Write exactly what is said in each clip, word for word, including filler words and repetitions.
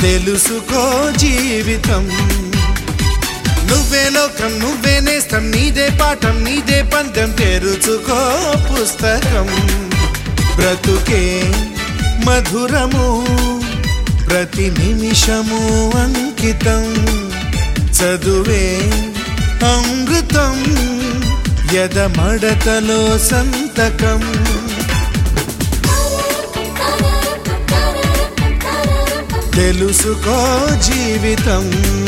తెలుసుకో జీవితం నువ్వే లోకం నువ్వే నేస్తం నీదే పాఠం నీదే పందెం తెరుచుకో పుస్తకం బ్రతుకే మధురము ప్రతి నిమిషము అంకితం చదువే అమృతం యదమడతలో సంతకం తెలుసుకో జీవితం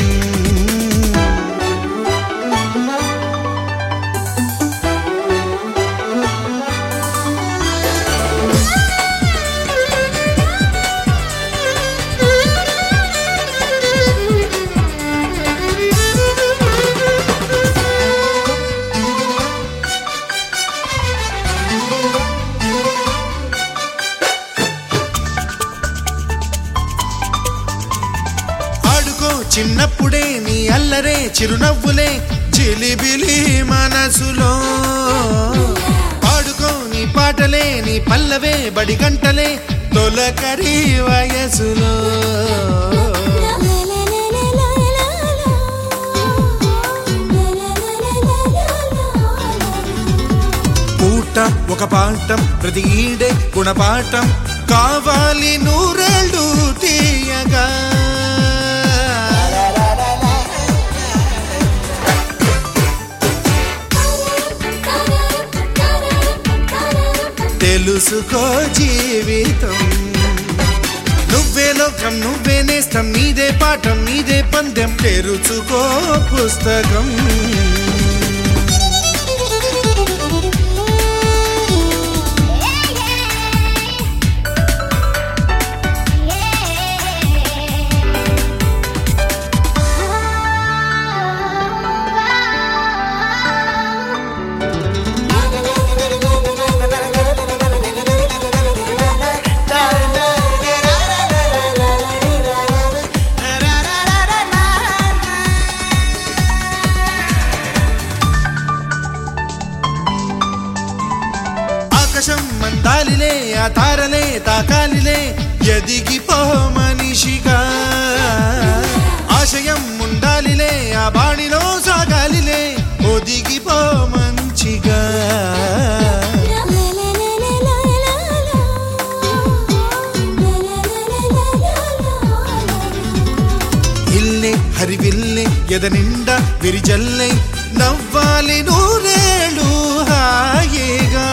చిన్నప్పుడే నీ అల్లరే చిరునవ్వులే చిలిబిలి మనసులో పాడుకో నీ పాటలే నీ పల్లవే బడి గంటలే తొలకరి వయసులో పూట ఒక పాఠం ప్రతి ఈడే గుణపాఠం కావాలి నూరేళ్ళు తీయగా తెలుసుకో జీవితం నువ్వే లోకం నువ్వే నేస్తం నీదే పాఠం నీదే పందెం తెరుచుకో పుస్తకం మందాలిలే ఆ తారలే తాకాలిలే ఎదిగిపో మనిషిగా ఆశయం ఉండాలిలే ఆ బాణిలో సాగాలిలే ఒదిగిపో మంచిగా ఇల్లే హరివిల్లే ఎద నిండా విరిజల్లే నవ్వాలి నూరేళ్ళు హాయిగా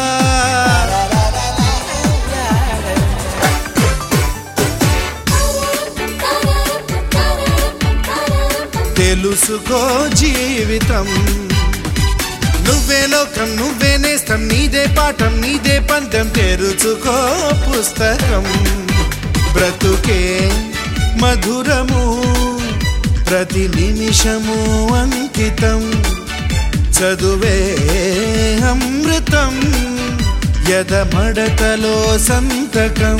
తెలుసుకో జీవితం నువ్వే లోకం నువ్వే నేస్తం నీదే పాఠం నీదే పందెం తెరుచుకో పుస్తకం బ్రతుకే మధురము ప్రతి నిమిషము అంకితం చదువే అమృతం యదమడతలో సంతకం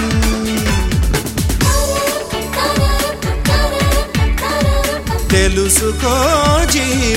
తెలుసుకో జీవితం